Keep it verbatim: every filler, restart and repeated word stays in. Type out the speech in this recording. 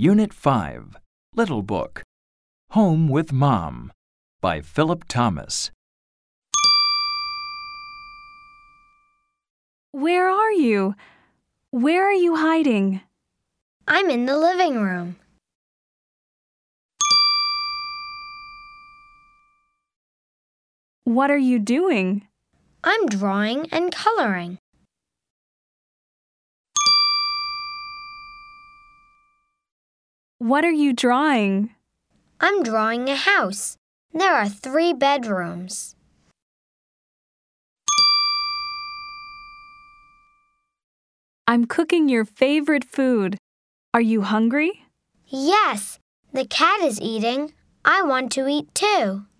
Unit five, Little Book, Home with Mom, by Philip Thomas. Where are you? Where are you hiding? I'm in the living room. What are you doing? I'm drawing and coloring. What are you drawing? I'm drawing a house. There are three bedrooms. I'm cooking your favorite food. Are you hungry? Yes, the cat is eating. I want to eat too.